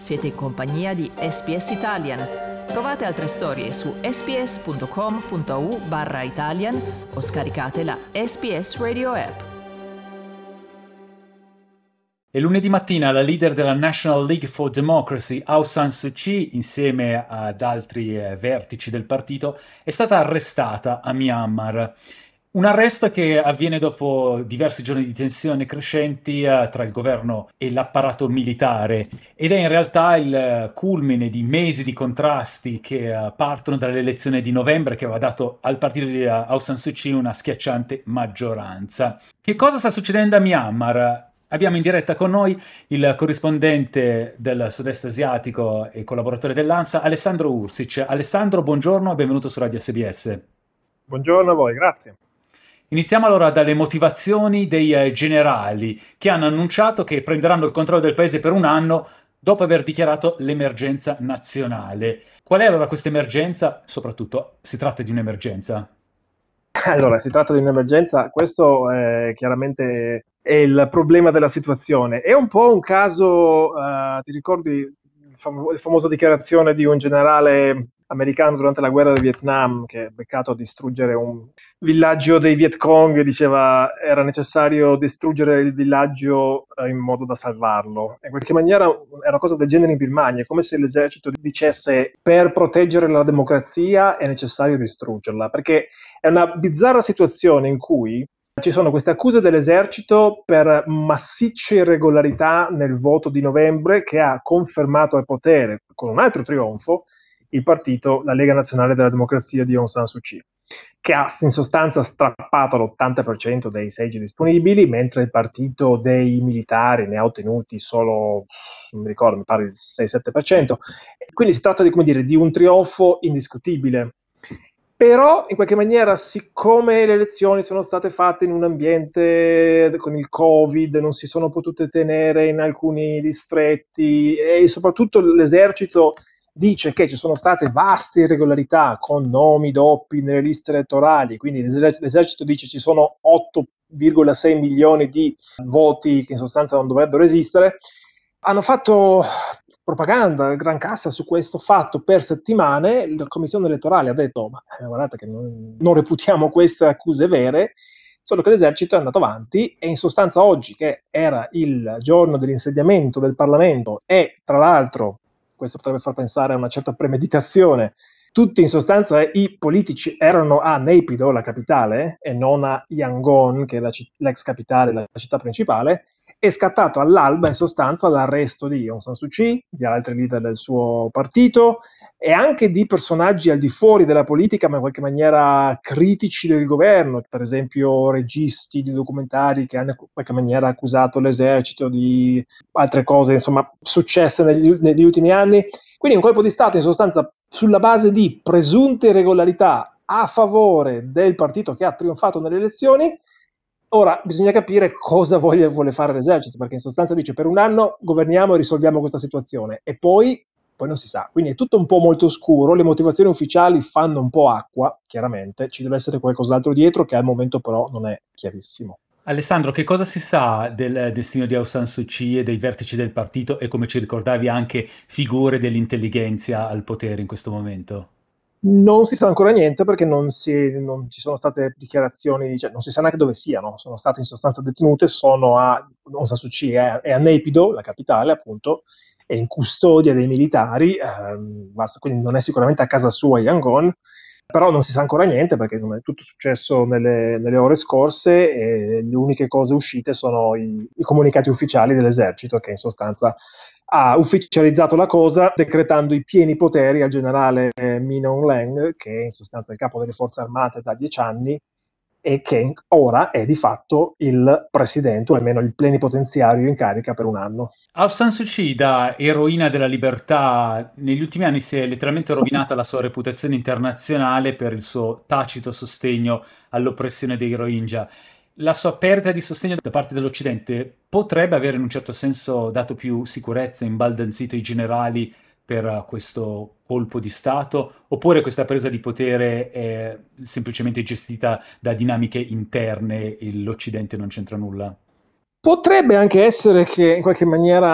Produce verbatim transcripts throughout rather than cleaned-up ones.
Siete in compagnia di S B S Italian. Trovate altre storie su sbs.com.au barra Italian o scaricate la S B S Radio app. E lunedì mattina la leader della National League for Democracy, Aung San Suu Kyi, insieme ad altri eh, vertici del partito, è stata arrestata a Myanmar. Un arresto che avviene dopo diversi giorni di tensione crescenti eh, tra il governo e l'apparato militare ed è in realtà il eh, culmine di mesi di contrasti che eh, partono dall'elezione di novembre che aveva dato al partito di eh, Aung San Suu Kyi una schiacciante maggioranza. Che cosa sta succedendo a Myanmar? Abbiamo in diretta con noi il corrispondente del sud-est asiatico e collaboratore dell'ANSA, Alessandro Ursic. Alessandro, buongiorno e benvenuto su Radio S B S. Buongiorno a voi, grazie. Iniziamo allora dalle motivazioni dei eh, generali che hanno annunciato che prenderanno il controllo del paese per un anno dopo aver dichiarato l'emergenza nazionale. Qual è allora questa emergenza? Soprattutto, si tratta di un'emergenza? Allora, si tratta di un'emergenza, questo è chiaramente è il problema della situazione. È un po' un caso, uh, ti ricordi la fam- famosa dichiarazione di un generale americano durante la guerra del Vietnam che è beccato a distruggere un villaggio dei Viet Cong e diceva era necessario distruggere il villaggio uh, in modo da salvarlo. In qualche maniera è una cosa del genere in Birmania, è come se l'esercito dicesse per proteggere la democrazia è necessario distruggerla, perché è una bizzarra situazione in cui ci sono queste accuse dell'esercito per massicce irregolarità nel voto di novembre che ha confermato al potere, con un altro trionfo, il partito, la Lega Nazionale della Democrazia di Aung San Suu Kyi, che ha in sostanza strappato l'ottanta per cento dei seggi disponibili, mentre il partito dei militari ne ha ottenuti solo, non mi ricordo, mi pare il sei sette per cento. Quindi si tratta di, come dire, di un trionfo indiscutibile. Però in qualche maniera, siccome le elezioni sono state fatte in un ambiente con il Covid, non si sono potute tenere in alcuni distretti e soprattutto l'esercito dice che ci sono state vaste irregolarità con nomi doppi nelle liste elettorali, quindi l'esercito dice ci sono otto virgola sei milioni di voti che in sostanza non dovrebbero esistere. Hanno fatto propaganda, gran cassa su questo fatto per settimane. La commissione elettorale ha detto ma eh, guardate che non, non reputiamo queste accuse vere, solo che l'esercito è andato avanti e in sostanza oggi, che era il giorno dell'insediamento del Parlamento e tra l'altro, questo potrebbe far pensare a una certa premeditazione, tutti in sostanza i politici erano a Naypyidaw, la capitale, e non a Yangon, che è la citt- l'ex capitale, la città principale. È scattato all'alba in sostanza l'arresto di Aung San Suu Kyi, di altri leader del suo partito e anche di personaggi al di fuori della politica ma in qualche maniera critici del governo, per esempio registi di documentari che hanno in qualche maniera accusato l'esercito di altre cose insomma successe negli, negli ultimi anni. Quindi un colpo di Stato in sostanza sulla base di presunte irregolarità a favore del partito che ha trionfato nelle elezioni. Ora bisogna capire cosa voglia, vuole fare l'esercito, perché in sostanza dice per un anno governiamo e risolviamo questa situazione e poi, poi non si sa. Quindi è tutto un po' molto scuro, le motivazioni ufficiali fanno un po' acqua, chiaramente, ci deve essere qualcos'altro dietro che al momento però non è chiarissimo. Alessandro, che cosa si sa del destino di Aung San Suu Kyi e dei vertici del partito e come ci ricordavi anche figure dell'intelligenza al potere in questo momento? Non si sa ancora niente perché non, si, non ci sono state dichiarazioni, cioè non si sa neanche dove siano, sono state in sostanza detenute, sono a Aung San Suu Kyi è, è a Naypyidaw, la capitale appunto, è in custodia dei militari, ehm, basta, quindi non è sicuramente a casa sua a Yangon, però non si sa ancora niente perché insomma, è tutto successo nelle, nelle ore scorse e le uniche cose uscite sono i, i comunicati ufficiali dell'esercito che in sostanza ha ufficializzato la cosa decretando i pieni poteri al generale eh, Min Aung Hlaing, che è in sostanza il capo delle forze armate da dieci anni e che ora è di fatto il presidente, o almeno il plenipotenziario in carica per un anno. Aung San Suu Kyi, da eroina della libertà, negli ultimi anni si è letteralmente rovinata la sua reputazione internazionale per il suo tacito sostegno all'oppressione dei Rohingya. La sua perdita di sostegno da parte dell'Occidente potrebbe avere in un certo senso dato più sicurezza, imbaldanzito i generali per questo colpo di Stato, oppure questa presa di potere è semplicemente gestita da dinamiche interne e l'Occidente non c'entra nulla? Potrebbe anche essere che in qualche maniera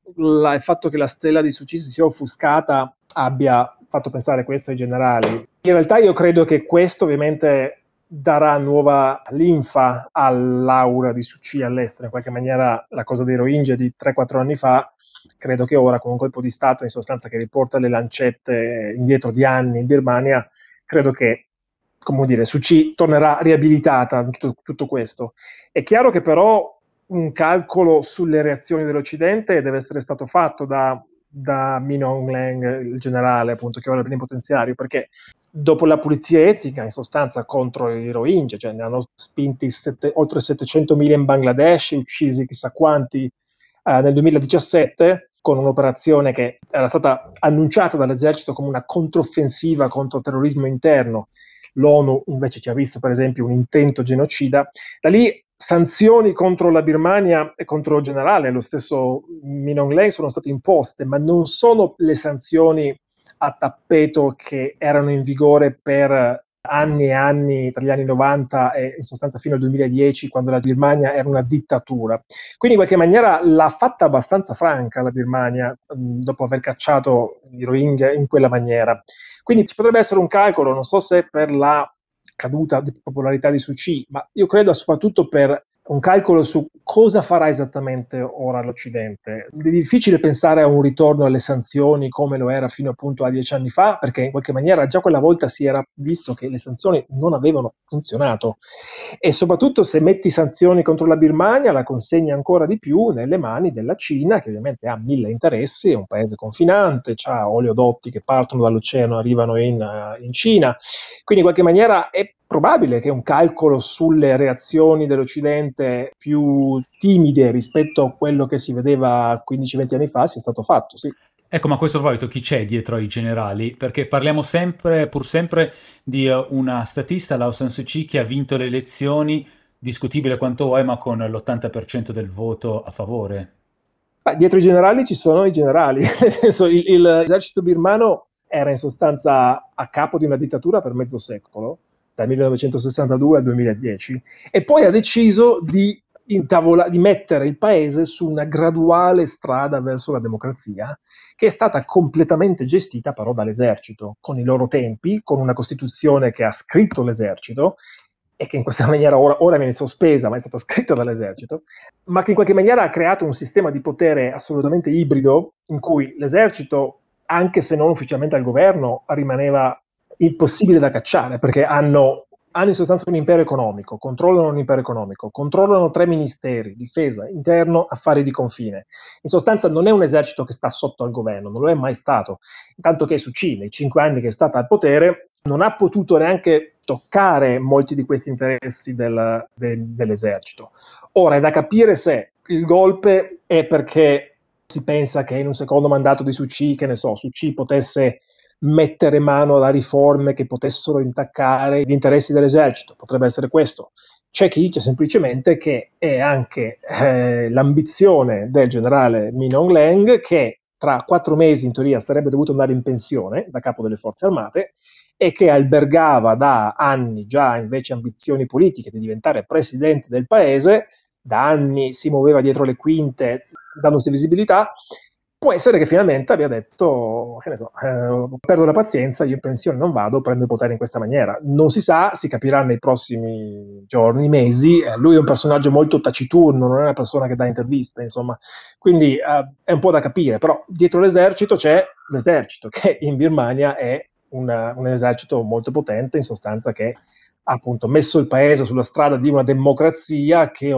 la, il fatto che la stella di Suu Kyi si sia offuscata abbia fatto pensare questo ai generali. In realtà io credo che questo ovviamente darà nuova linfa all'aura di Suu Kyi all'estero. In qualche maniera la cosa dei Rohingya di tre quattro anni fa, credo che ora con un colpo di Stato in sostanza che riporta le lancette indietro di anni in Birmania, credo che, come dire, Suu Kyi tornerà riabilitata in tutto, tutto questo. È chiaro che però un calcolo sulle reazioni dell'Occidente deve essere stato fatto da, da Min Aung Hlaing, il generale appunto che ora è plenipotenziario, perché dopo la pulizia etnica in sostanza contro i Rohingya, cioè ne hanno spinti sette, oltre settecentomila in Bangladesh, uccisi chissà quanti eh, nel duemiladiciassette, con un'operazione che era stata annunciata dall'esercito come una controffensiva contro il terrorismo interno. L'ONU invece ci ha visto per esempio un intento genocida. Da lì sanzioni contro la Birmania e contro il generale, lo stesso Min Aung Hlaing, sono state imposte, ma non sono le sanzioni a tappeto che erano in vigore per anni e anni, tra gli anni novanta e in sostanza fino al duemiladieci, quando la Birmania era una dittatura. Quindi in qualche maniera l'ha fatta abbastanza franca la Birmania, mh, dopo aver cacciato i Rohingya in quella maniera. Quindi ci potrebbe essere un calcolo, non so se per la caduta di popolarità di Suu Kyi, ma io credo soprattutto per un calcolo su cosa farà esattamente ora l'Occidente. È difficile pensare a un ritorno alle sanzioni come lo era fino appunto a dieci anni fa, perché in qualche maniera già quella volta si era visto che le sanzioni non avevano funzionato. E soprattutto se metti sanzioni contro la Birmania, la consegni ancora di più nelle mani della Cina, che ovviamente ha mille interessi, è un paese confinante, ha oleodotti che partono dall'oceano e arrivano in, in Cina. Quindi in qualche maniera è probabile che un calcolo sulle reazioni dell'Occidente più timide rispetto a quello che si vedeva quindici venti anni fa sia stato fatto, sì. Ecco, ma a questo proposito chi c'è dietro ai generali? Perché parliamo sempre, pur sempre, di eh, una statista, Aung San Suu Kyi, che ha vinto le elezioni, discutibile quanto vuoi, ma con l'ottanta per cento del voto a favore. Ma dietro i generali ci sono i generali, nel senso il, il l'esercito birmano era in sostanza a capo di una dittatura per mezzo secolo, dal millenovecentosessantadue al duemiladieci, e poi ha deciso di, intavola- di mettere il paese su una graduale strada verso la democrazia, che è stata completamente gestita però dall'esercito, con i loro tempi, con una costituzione che ha scritto l'esercito, e che in questa maniera ora, ora viene sospesa, ma è stata scritta dall'esercito, ma che in qualche maniera ha creato un sistema di potere assolutamente ibrido, in cui l'esercito, anche se non ufficialmente al governo, rimaneva impossibile da cacciare, perché hanno, hanno in sostanza un impero economico, controllano un impero economico, controllano tre ministeri, difesa, interno, affari di confine. In sostanza non è un esercito che sta sotto al governo, non lo è mai stato. Intanto che Suu Kyi, nei cinque anni che è stata al potere, non ha potuto neanche toccare molti di questi interessi del, del, dell'esercito. Ora è da capire se il golpe è perché si pensa che in un secondo mandato di Suu Kyi, che ne so, Suu Kyi potesse mettere mano a riforme che potessero intaccare gli interessi dell'esercito, potrebbe essere questo. C'è chi dice semplicemente che è anche eh, l'ambizione del generale Min Aung Hlaing, che tra quattro mesi in teoria sarebbe dovuto andare in pensione da capo delle forze armate, e che albergava da anni già invece ambizioni politiche di diventare presidente del paese, da anni si muoveva dietro le quinte dandosi visibilità. Può essere che finalmente abbia detto, che ne so, eh, perdo la pazienza, io in pensione non vado, prendo il potere in questa maniera. Non si sa, si capirà nei prossimi giorni, mesi. Eh, lui è un personaggio molto taciturno, non è una persona che dà interviste, insomma. Quindi eh, è un po' da capire, però dietro l'esercito c'è l'esercito, che in Birmania è una, un esercito molto potente, in sostanza che ha appunto messo il paese sulla strada di una democrazia che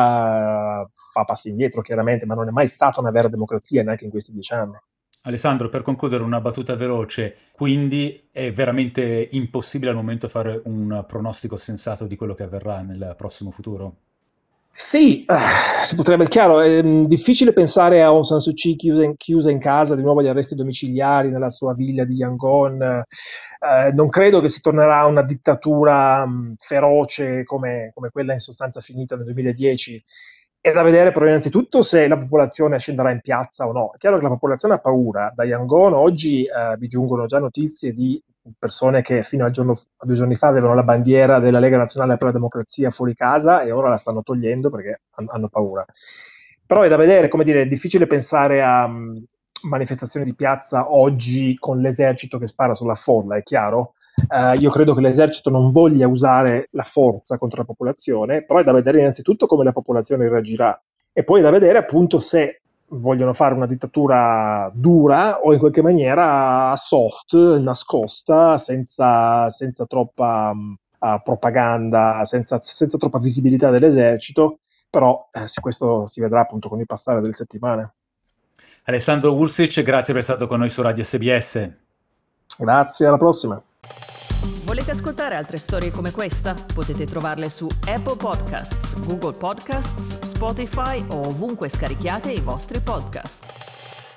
ora uh, fa passi indietro chiaramente, ma non è mai stata una vera democrazia neanche in questi dieci anni. Alessandro, per concludere una battuta veloce, quindi è veramente impossibile al momento fare un pronostico sensato di quello che avverrà nel prossimo futuro? Sì, eh, si potrebbe, chiaro, è mh, difficile pensare a Aung San Suu Kyi chiusa in, chiusa in casa, di nuovo agli arresti domiciliari nella sua villa di Yangon. Eh, non credo che si tornerà a una dittatura mh, feroce come, come quella in sostanza finita nel duemiladieci. È da vedere però innanzitutto se la popolazione scenderà in piazza o no. È chiaro che la popolazione ha paura. Da Yangon oggi eh, vi giungono già notizie di persone che fino a, giorno, a due giorni fa avevano la bandiera della Lega Nazionale per la Democrazia fuori casa e ora la stanno togliendo perché han, hanno paura. Però è da vedere, come dire, è difficile pensare a mh, manifestazioni di piazza oggi con l'esercito che spara sulla folla, è chiaro? Eh, io credo che l'esercito non voglia usare la forza contro la popolazione, però è da vedere innanzitutto come la popolazione reagirà e poi è da vedere appunto se vogliono fare una dittatura dura o in qualche maniera soft, nascosta, senza, senza troppa mh, uh, propaganda, senza, senza troppa visibilità dell'esercito, però eh, se questo si vedrà appunto con il passare delle settimane. Alessandro Ursic, grazie per essere stato con noi su Radio S B S. Grazie, alla prossima. Volete ascoltare altre storie come questa? Potete trovarle su Apple Podcasts, Google Podcasts, Spotify o ovunque scarichiate i vostri podcast.